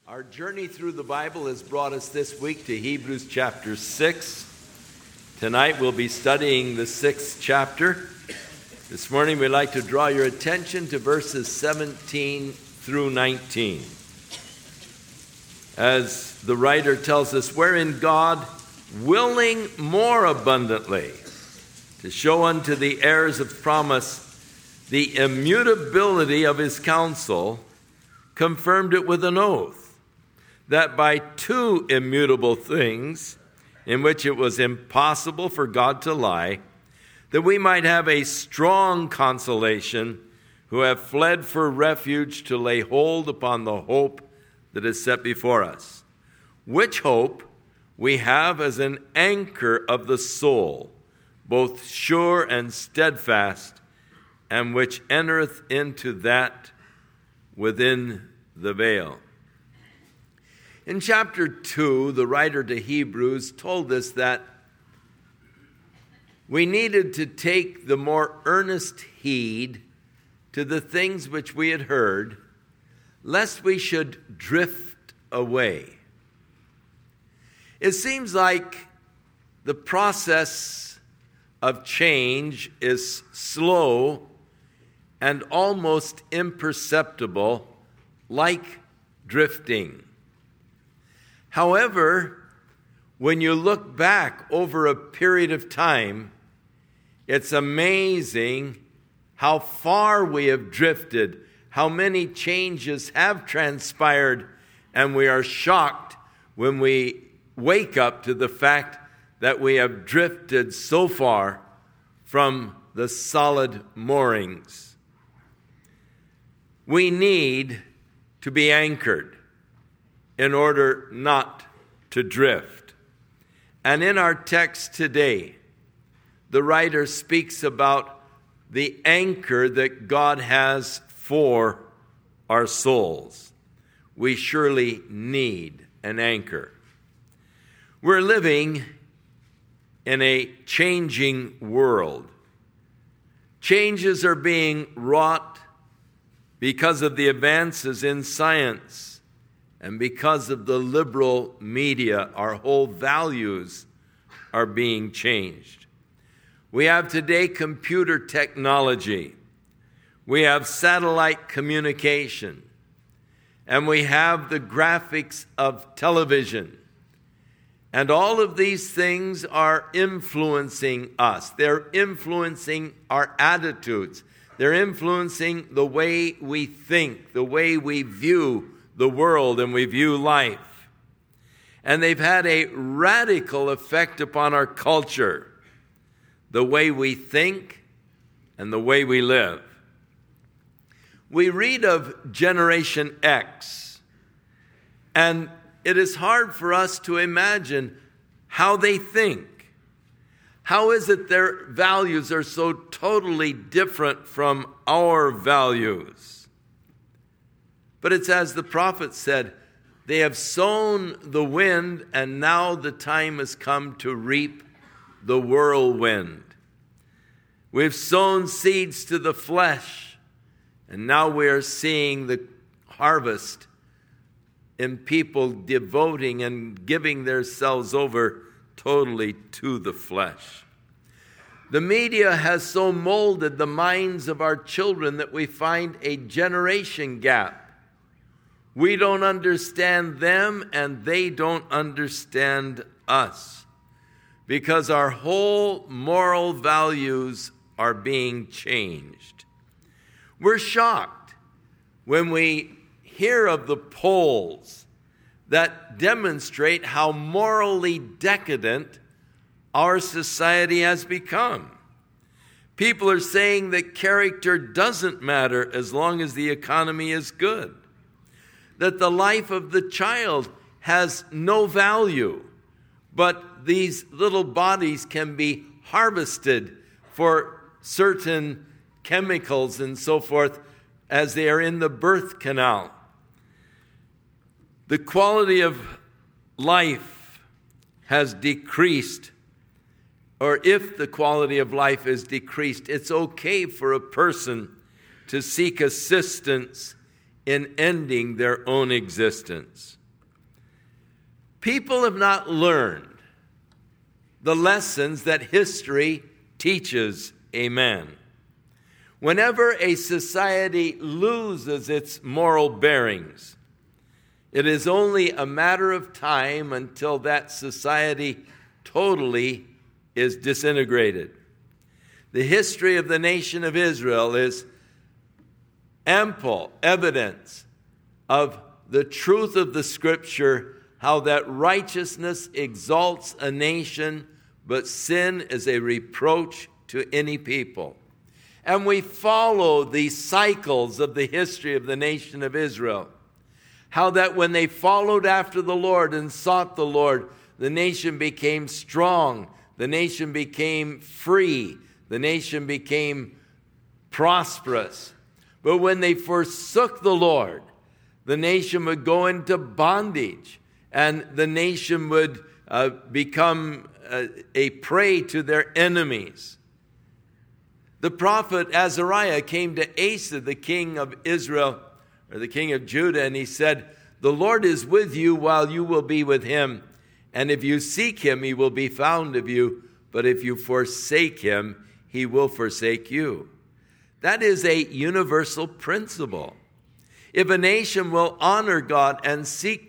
Our journey through the Bible has brought us this week to Hebrews chapter 6. Tonight we'll be studying the 6th chapter. This morning we'd like to draw your attention to verses 17 through 19. As the writer tells us, wherein God, willing more abundantly to show unto the heirs of promise the immutability of his counsel, confirmed it with an oath, that by two immutable things, in which it was impossible for God to lie, that we might have a strong consolation, who have fled for refuge to lay hold upon the hope that is set before us, which hope we have as an anchor of the soul, both sure and steadfast, and which entereth into that within the veil. In chapter 2, the writer to Hebrews told us that we needed to take the more earnest heed to the things which we had heard, lest we should drift away. It seems like the process of change is slow and almost imperceptible, like drifting. However, when you look back over a period of time, it's amazing how far we have drifted, how many changes have transpired, and we are shocked when we wake up to the fact that we have drifted so far from the solid moorings. We need to be anchored in order not to drift. And in our text today, the writer speaks about the anchor that God has for our souls. We surely need an anchor. We're living in a changing world. Changes are being wrought because of the advances in science. And because of the liberal media, our whole values are being changed. We have today computer technology. We have satellite communication. And we have the graphics of television. And all of these things are influencing us. They're influencing our attitudes. They're influencing the way we think, the way we view the world and we view life. And they've had a radical effect upon our culture, the way we think and the way we live. We read of Generation X, and it is hard for us to imagine how they think. How is it their values are so totally different from our values? But it's as the prophet said, they have sown the wind, and now the time has come to reap the whirlwind. We've sown seeds to the flesh, and now we are seeing the harvest in people devoting and giving themselves over totally to the flesh. The media has so molded the minds of our children that we find a generation gap. We don't understand them, and they don't understand us, because our whole moral values are being changed. We're shocked when we hear of the polls that demonstrate how morally decadent our society has become. People are saying that character doesn't matter as long as the economy is good, that the life of the child has no value, but these little bodies can be harvested for certain chemicals and so forth as they are in the birth canal. The quality of life has decreased, or if the quality of life is decreased, it's okay for a person to seek assistance in ending their own existence. People have not learned the lessons that history teaches a man. Whenever a society loses its moral bearings, it is only a matter of time until that society totally is disintegrated. The history of the nation of Israel is ample evidence of the truth of the Scripture, how that righteousness exalts a nation, but sin is a reproach to any people. And we follow the cycles of the history of the nation of Israel. How that when they followed after the Lord and sought the Lord, the nation became strong, the nation became free, the nation became prosperous. But when they forsook the Lord, the nation would go into bondage, and the nation would become a prey to their enemies. The prophet Azariah came to Asa, the king of Israel, or the king of Judah, and he said, "The Lord is with you while you will be with him. And if you seek him, he will be found of you. But if you forsake him, he will forsake you." That is a universal principle. If a nation will honor God and seek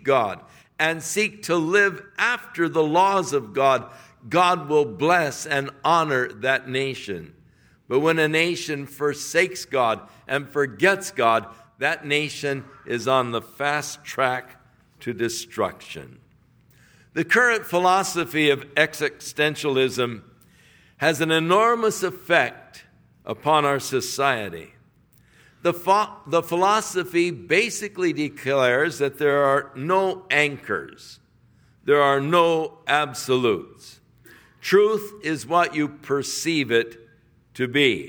to live after the laws of God, God will bless and honor that nation. But when a nation forsakes God and forgets God, that nation is on the fast track to destruction. The current philosophy of existentialism has an enormous effect upon our society. The philosophy basically declares that there are no anchors. There are no absolutes. Truth is what you perceive it to be.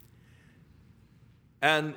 And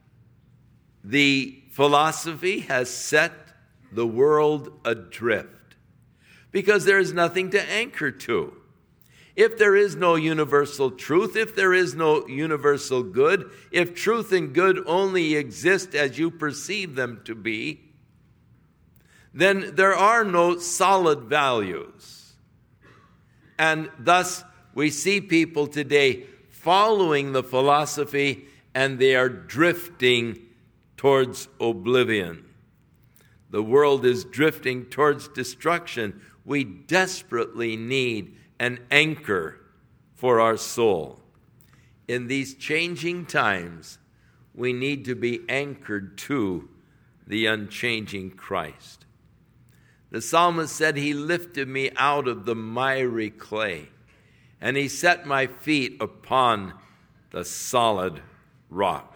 the philosophy has set the world adrift because there is nothing to anchor to. If there is no universal truth, if there is no universal good, if truth and good only exist as you perceive them to be, then there are no solid values. And thus we see people today following the philosophy, and they are drifting towards oblivion. The world is drifting towards destruction. We desperately need an anchor for our soul. In these changing times, we need to be anchored to the unchanging Christ. The psalmist said, "He lifted me out of the miry clay, and he set my feet upon the solid rock."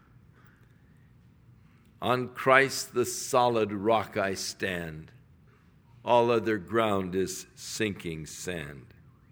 On Christ, the solid rock, I stand. All other ground is sinking sand.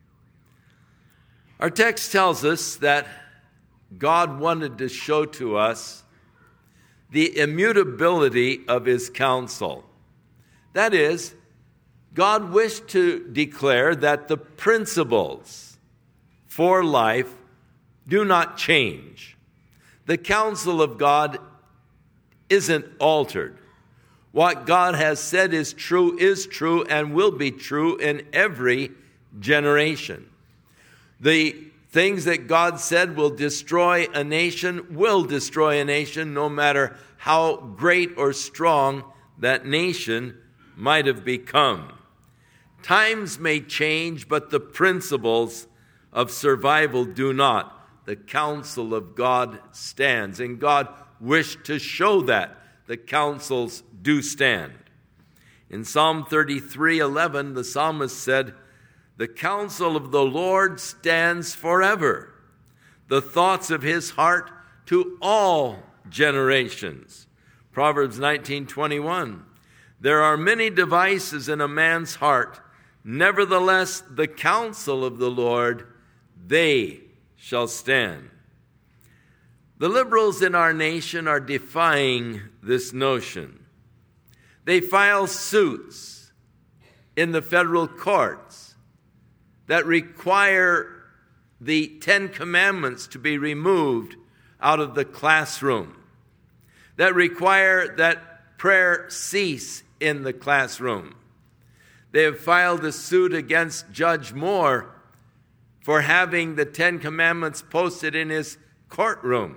Our text tells us that God wanted to show to us the immutability of his counsel. That is, God wished to declare that the principles for life do not change. The counsel of God isn't altered. What God has said is true, and will be true in every generation. The things that God said will destroy a nation, no matter how great or strong that nation might have become. Times may change, but the principles of survival do not. The counsel of God stands, and God wished to show that the counsels do stand. In Psalm 33:11, the psalmist said, "The counsel of the Lord stands forever, the thoughts of his heart to all generations." Proverbs 19:21, "There are many devices in a man's heart, nevertheless the counsel of the Lord, they shall stand." The liberals in our nation are defying this notion. They file suits in the federal courts that require the 10 Commandments to be removed out of the classroom. that require that prayer cease in the classroom. They have filed a suit against Judge Moore for having the Ten Commandments posted in his courtroom.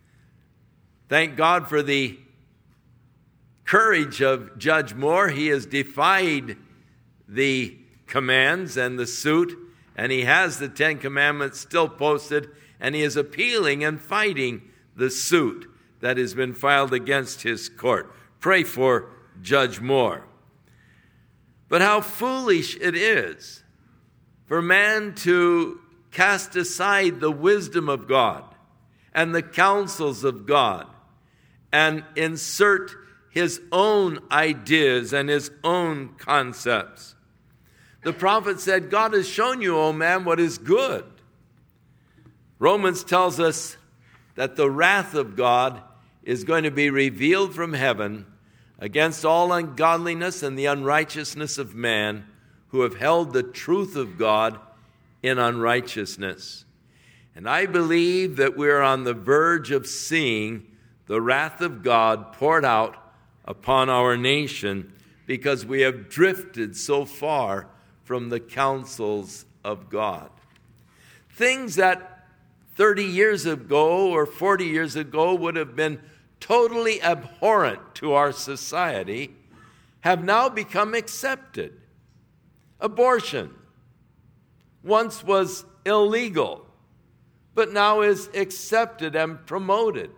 Thank God for the courage of Judge Moore. He has defied the commands and the suit, and he has the Ten Commandments still posted, and he is appealing and fighting the suit that has been filed against his court. Pray for Judge Moore. But how foolish it is for man to cast aside the wisdom of God and the counsels of God and insert his own ideas and his own concepts. The prophet said, God has shown you, O man, what is good. Romans tells us that the wrath of God is going to be revealed from heaven against all ungodliness and the unrighteousness of man who have held the truth of God in unrighteousness. And I believe that we're on the verge of seeing the wrath of God poured out upon our nation because we have drifted so far from the counsels of God. Things that 30 years ago or 40 years ago would have been totally abhorrent to our society have now become accepted. Abortion once was illegal, but now is accepted and promoted.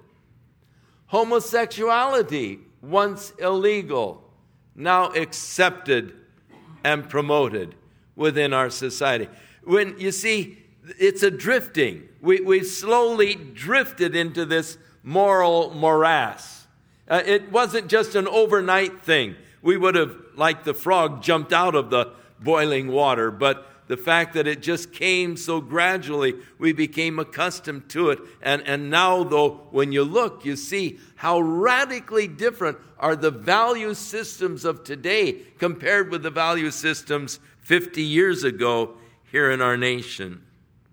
Homosexuality, once illegal, now accepted and promoted within our society. When you see, it's a drifting. We've slowly drifted into this moral morass. It wasn't just an overnight thing. We would have, like the frog, jumped out of the boiling water, but the fact that it just came so gradually, we became accustomed to it. And now, though, when you look, you see how radically different are the value systems of today compared with the value systems 50 years ago here in our nation.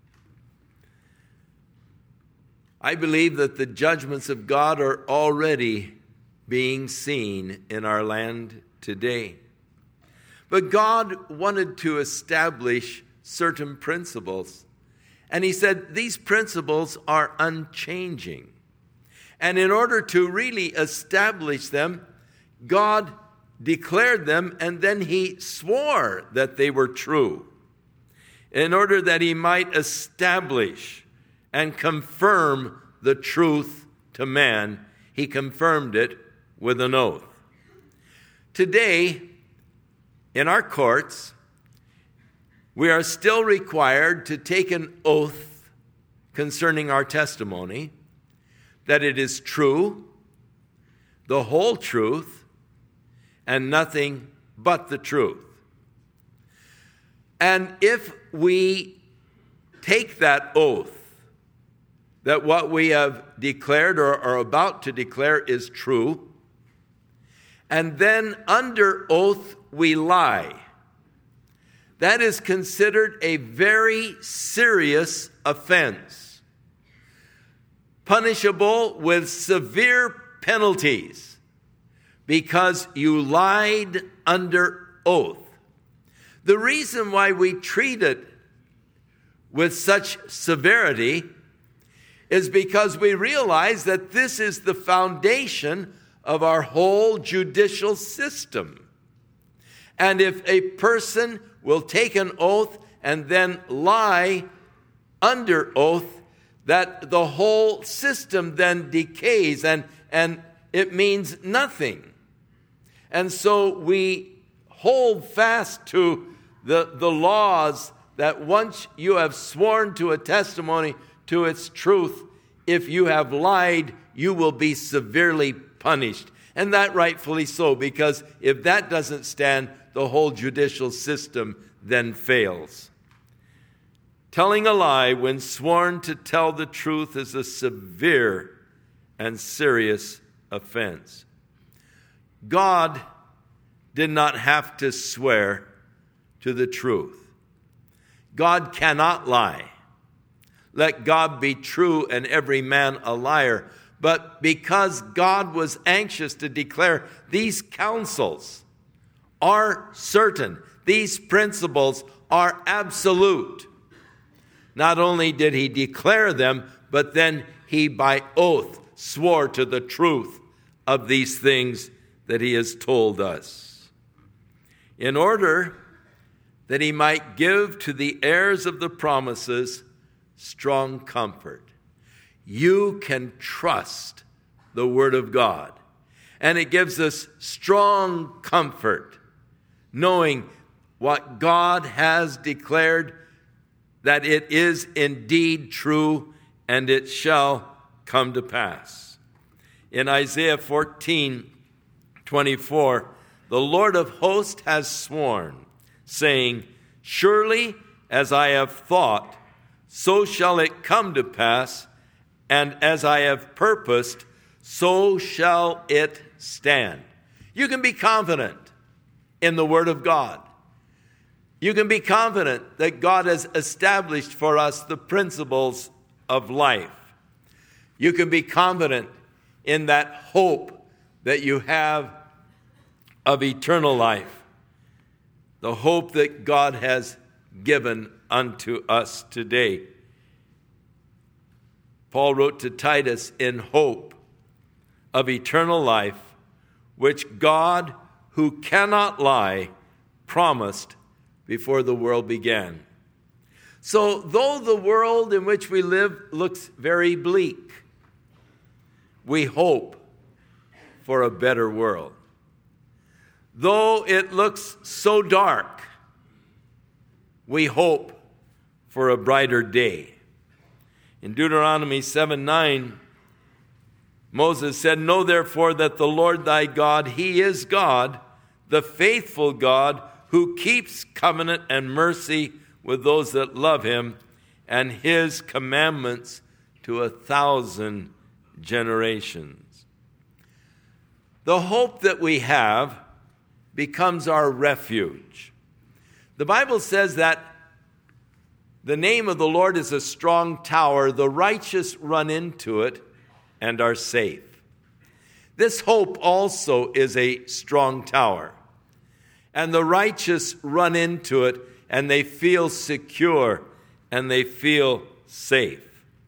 I believe that the judgments of God are already being seen in our land today. But God wanted to establish certain principles. And he said these principles are unchanging. And in order to really establish them, God declared them and then he swore that they were true. In order that he might establish and confirm the truth to man, he confirmed it with an oath. Today, in our courts, we are still required to take an oath concerning our testimony, that it is true, the whole truth, and nothing but the truth. And if we take that oath, that what we have declared or are about to declare is true, and then under oath we lie, that is considered a very serious offense, punishable with severe penalties because you lied under oath. The reason why we treat it with such severity is because we realize that this is the foundation of our whole judicial system. And if a person will take an oath and then lie under oath, that the whole system then decays and it means nothing. And so we hold fast to the laws that once you have sworn to a testimony to its truth, if you have lied, you will be severely punished. And that rightfully so, because if that doesn't stand, the whole judicial system then fails. Telling a lie when sworn to tell the truth is a severe and serious offense. God did not have to swear to the truth. God cannot lie. Let God be true and every man a liar. but because God was anxious to declare these counsels are certain, these principles are absolute. Not only did he declare them, but then he by oath swore to the truth of these things that he has told us, in order that he might give to the heirs of the promises strong comfort. You can trust the Word of God, and it gives us strong comfort, knowing what God has declared, that it is indeed true, and it shall come to pass. In Isaiah 14:24, the Lord of hosts has sworn, saying, surely as I have thought, so shall it come to pass, and as I have purposed, so shall it stand. You can be confident in the Word of God. You can be confident that God has established for us the principles of life. You can be confident in that hope that you have of eternal life, the hope that God has given unto us today. Paul wrote to Titus, in hope of eternal life, which God, who cannot lie, promised before the world began. So, though the world in which we live looks very bleak, we hope for a better world. Though it looks so dark, we hope for a brighter day. In Deuteronomy 7:9, Moses said, know therefore that the Lord thy God, he is God, the faithful God, who keeps covenant and mercy with those that love him, and his commandments to 1,000 generations. The hope that we have becomes our refuge. The Bible says that the name of the Lord is a strong tower. The righteous run into it and are safe. This hope also is a strong tower. And the righteous run into it and they feel secure and they feel safe.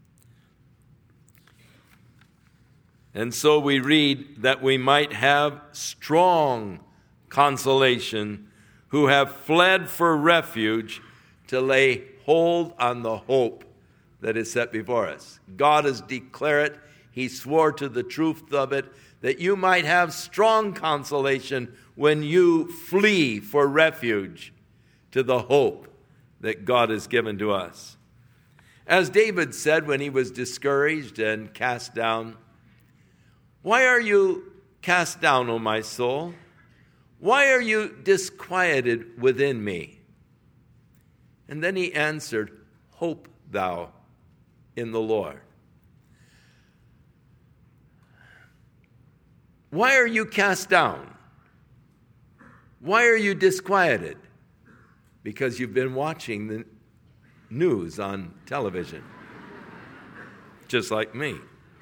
And so we read that we might have strong consolation who have fled for refuge to lay hold on the hope that is set before us. God has declared it. He swore to the truth of it, that you might have strong consolation when you flee for refuge to the hope that God has given to us. As David said when he was discouraged and cast down, why are you cast down, O my soul? Why are you disquieted within me? And then he answered, hope thou in the Lord. Why are you cast down? Why are you disquieted? Because you've been watching the news on television, just like me.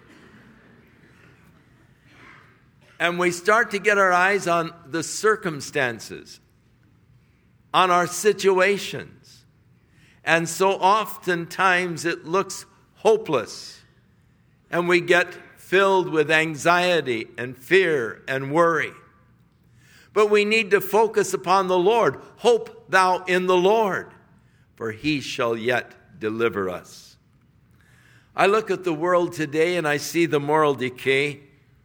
And we start to get our eyes on the circumstances, on our situations. And so oftentimes it looks hopeless. And we get filled with anxiety and fear and worry. But we need to focus upon the Lord. Hope thou in the Lord, for he shall yet deliver us. I look at the world today and I see the moral decay.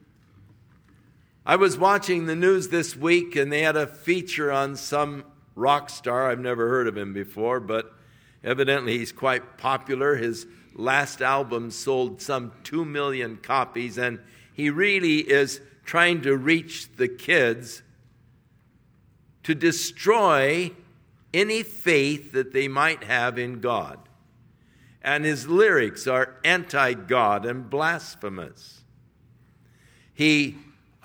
I was watching the news this week and they had a feature on some rock star. I've never heard of him before, but evidently he's quite popular. His last album sold some 2 million copies, and he really is trying to reach the kids to destroy any faith that they might have in God. And his lyrics are anti-God and blasphemous. They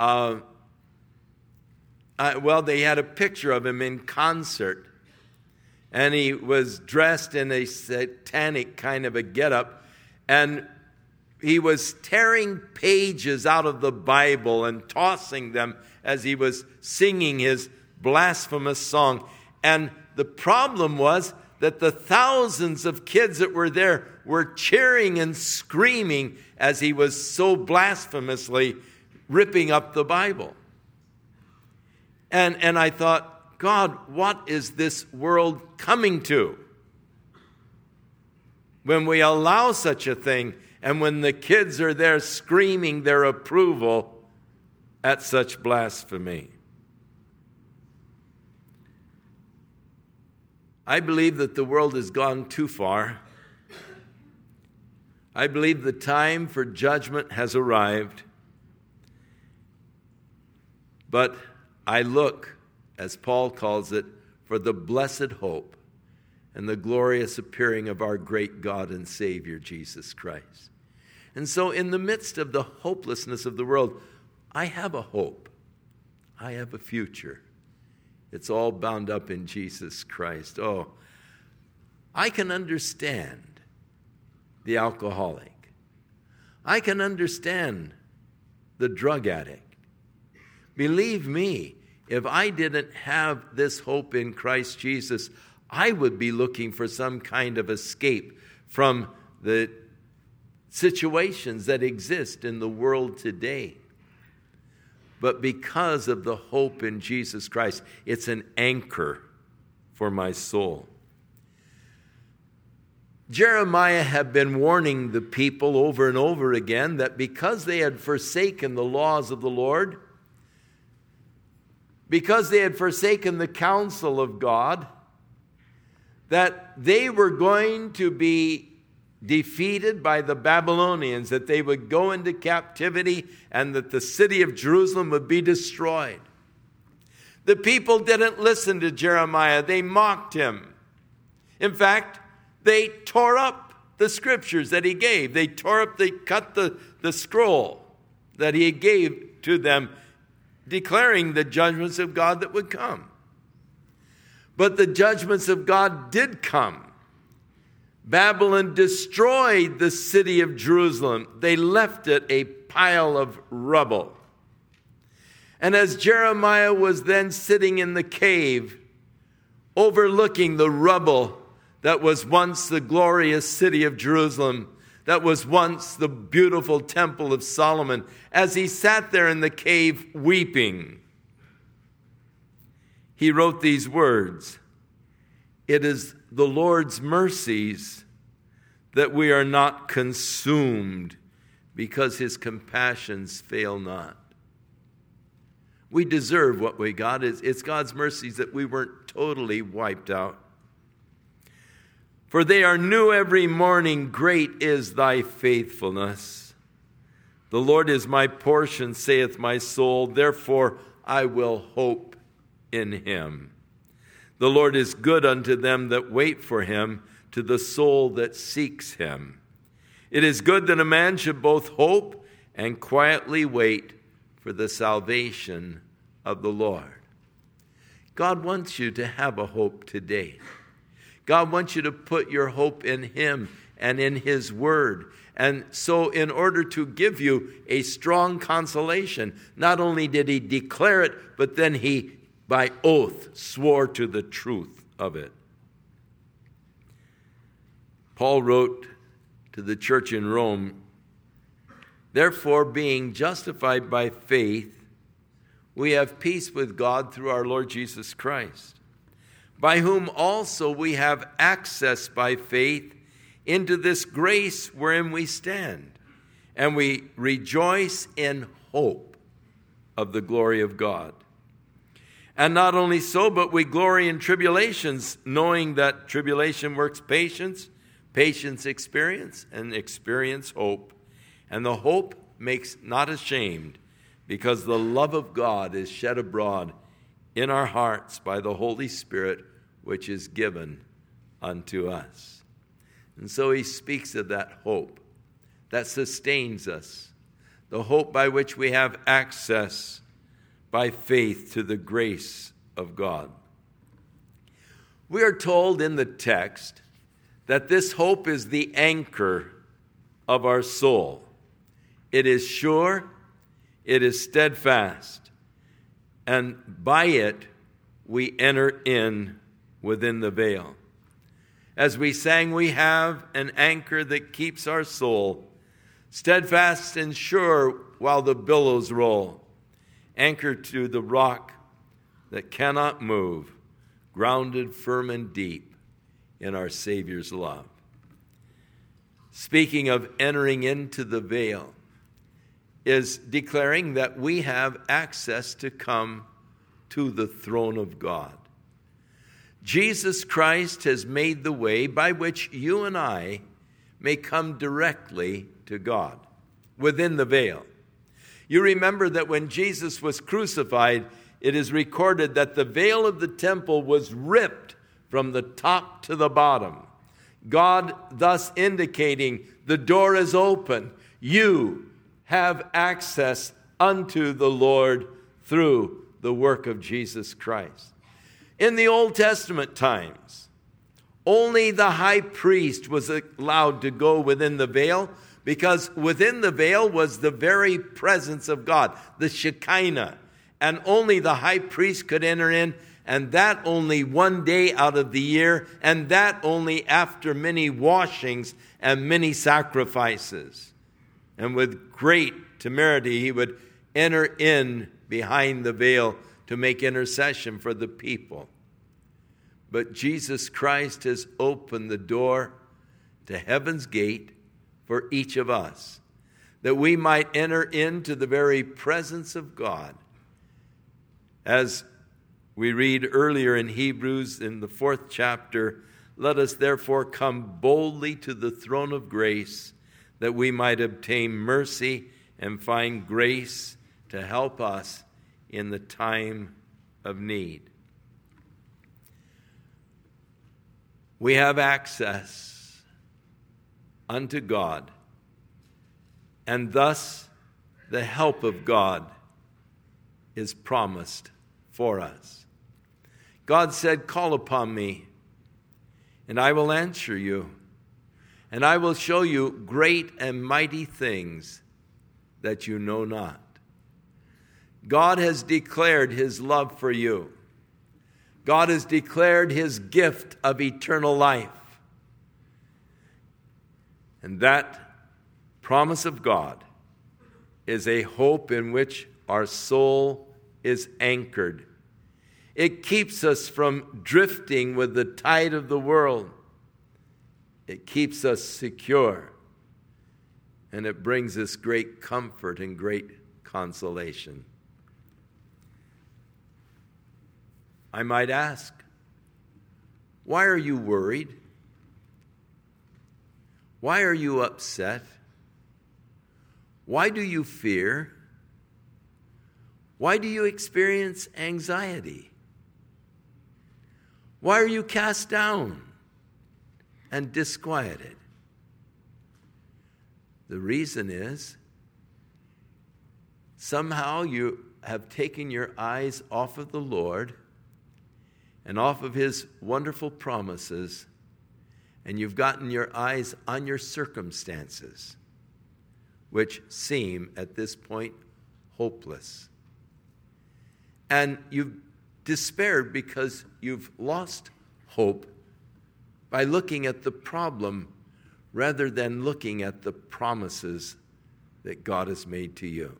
had a picture of him in concert, and he was dressed in a satanic kind of a getup, and he was tearing pages out of the Bible and tossing them as he was singing his blasphemous song. And the problem was that the thousands of kids that were there were cheering and screaming as he was so blasphemously ripping up the Bible. And I thought, God, what is this world coming to? When we allow such a thing, and when the kids are there screaming their approval at such blasphemy. I believe that the world has gone too far. I believe the time for judgment has arrived. But I look, as Paul calls it, for the blessed hope and the glorious appearing of our great God and Savior, Jesus Christ. And so in the midst of the hopelessness of the world, I have a hope. I have a future. It's all bound up in Jesus Christ. Oh, I can understand the alcoholic. I can understand the drug addict. Believe me, if I didn't have this hope in Christ Jesus, I would be looking for some kind of escape from the situations that exist in the world today. But because of the hope in Jesus Christ, it's an anchor for my soul. Jeremiah had been warning the people over and over again that because they had forsaken the laws of the Lord, because they had forsaken the counsel of God, that they were going to be defeated by the Babylonians, that they would go into captivity and that the city of Jerusalem would be destroyed. The people didn't listen to Jeremiah. They mocked him. In fact, they tore up the scriptures that he gave. They cut the scroll that he gave to them, declaring the judgments of God that would come. But the judgments of God did come. Babylon destroyed the city of Jerusalem. They left it a pile of rubble. And as Jeremiah was then sitting in the cave, overlooking the rubble that was once the glorious city of Jerusalem, that was once the beautiful temple of Solomon, as he sat there in the cave weeping, he wrote these words: "It is the Lord's mercies that we are not consumed, because his compassions fail not." We deserve what we got. It's God's mercies that we weren't totally wiped out. "For they are new every morning, great is thy faithfulness. The Lord is my portion, saith my soul, therefore I will hope in him. The Lord is good unto them that wait for him, to the soul that seeks him. It is good that a man should both hope and quietly wait for the salvation of the Lord." God wants you to have a hope today. God wants you to put your hope in him and in his word. And so in order to give you a strong consolation, not only did he declare it, but then he, by oath, swore to the truth of it. Paul wrote to the church in Rome, "Therefore, being justified by faith, we have peace with God through our Lord Jesus Christ, by whom also we have access by faith into this grace wherein we stand, and we rejoice in hope of the glory of God. And not only so, but we glory in tribulations, knowing that tribulation works patience, patience experience, and experience hope. And the hope makes not ashamed, because the love of God is shed abroad in our hearts by the Holy Spirit, which is given unto us." And so he speaks of that hope that sustains us, the hope by which we have access by faith to the grace of God. We are told in the text that this hope is the anchor of our soul. It is sure, it is steadfast, and by it we enter in within the veil. As we sang, we have an anchor that keeps our soul steadfast and sure while the billows roll, anchored to the rock that cannot move, grounded firm and deep in our Savior's love. Speaking of entering into the veil, is declaring that we have access to come to the throne of God. Jesus Christ has made the way by which you and I may come directly to God within the veil. You remember that when Jesus was crucified, it is recorded that the veil of the temple was ripped from the top to the bottom. God thus indicating the door is open. You have access unto the Lord through the work of Jesus Christ. In the Old Testament times, only the high priest was allowed to go within the veil, because within the veil was the very presence of God, the Shekinah, and only the high priest could enter in, and that only one day out of the year, and that only after many washings and many sacrifices. And with great temerity, he would enter in behind the veil to make intercession for the people. But Jesus Christ has opened the door to heaven's gate for each of us, that we might enter into the very presence of God. As we read earlier in Hebrews in the 4th chapter, let us therefore come boldly to the throne of grace, that we might obtain mercy and find grace to help us in the time of need. We have access unto God, and thus the help of God is promised for us. God said, "Call upon me, and I will answer you, and I will show you great and mighty things that you know not." God has declared his love for you. God has declared his gift of eternal life. And that promise of God is a hope in which our soul is anchored. It keeps us from drifting with the tide of the world. It keeps us secure, and it brings us great comfort and great consolation. I might ask, why are you worried? Why are you upset? Why do you fear? Why do you experience anxiety? Why are you cast down and disquieted? The reason is somehow you have taken your eyes off of the Lord and off of his wonderful promises, and you've gotten your eyes on your circumstances, which seem at this point hopeless. And you've despaired because you've lost hope by looking at the problem rather than looking at the promises that God has made to you.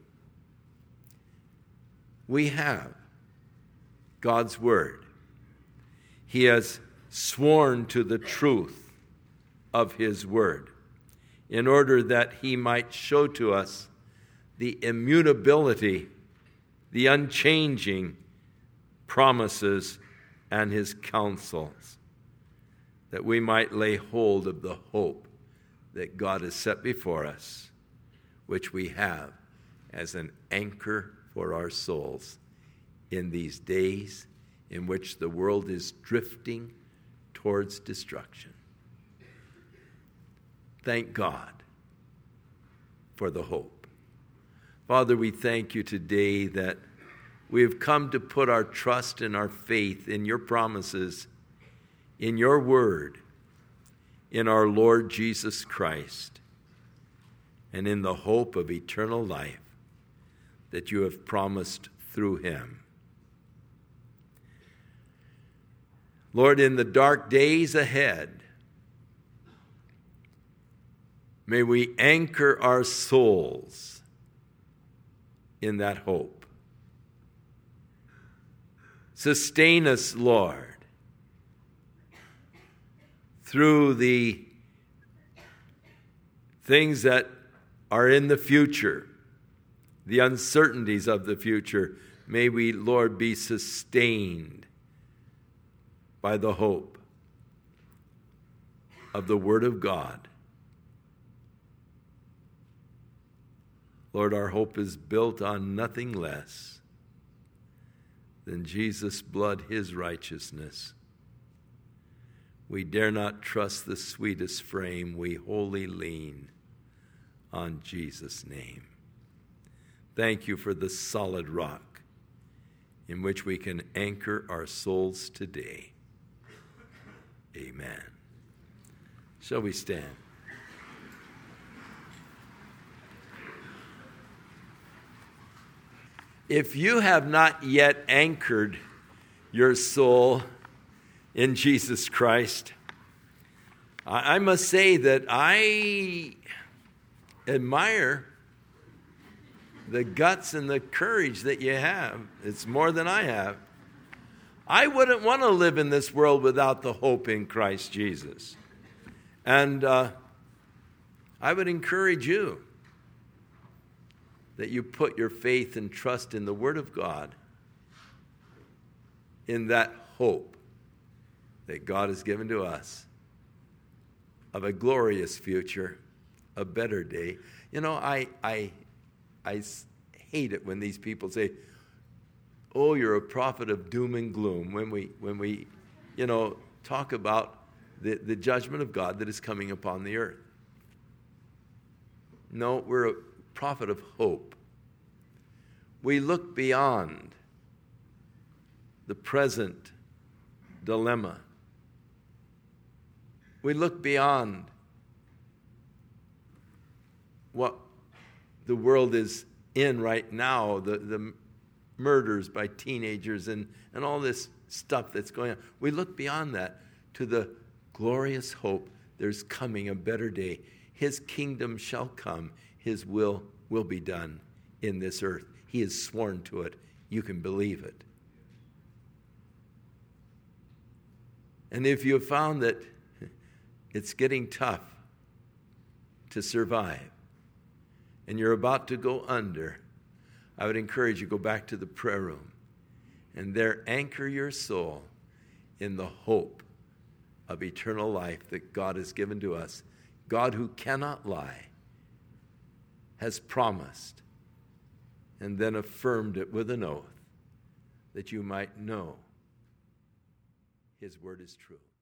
We have God's word. He has sworn to the truth of his word in order that he might show to us the immutability, the unchanging promises and his counsels, that we might lay hold of the hope that God has set before us, which we have as an anchor for our souls in these days in which the world is drifting towards destruction. Thank God for the hope. Father, we thank you today that we have come to put our trust and our faith in your promises, in your word, in our Lord Jesus Christ. and in the hope of eternal life that you have promised through him. Lord, in the dark days ahead, may we anchor our souls in that hope. Sustain us, Lord, through the things that are in the future, the uncertainties of the future. May we, Lord, be sustained by the hope of the Word of God. Lord, our hope is built on nothing less than Jesus' blood, his righteousness. We dare not trust the sweetest frame. We wholly lean on Jesus' name. Thank you for the solid rock in which we can anchor our souls today. Amen. Shall we stand? If you have not yet anchored your soul in Jesus Christ, I must say that I admire the guts and the courage that you have. It's more than I have. I wouldn't want to live in this world without the hope in Christ Jesus. And I would encourage you that you put your faith and trust in the Word of God, in that hope that God has given to us of a glorious future, a better day. You know, I hate it when these people say, "Oh, you're a prophet of doom and gloom," when we talk about the judgment of God that is coming upon the earth. No, we're a prophet of hope. We look beyond the present dilemma. We look beyond what the world is in right now, the murders by teenagers and all this stuff that's going on. We look beyond that to the glorious hope there's coming a better day. His kingdom shall come. His will be done in this earth. He has sworn to it. You can believe it. And if you have found that it's getting tough to survive and you're about to go under, I would encourage you to go back to the prayer room and there anchor your soul in the hope of eternal life that God has given to us. God, who cannot lie, has promised and then affirmed it with an oath that you might know his word is true.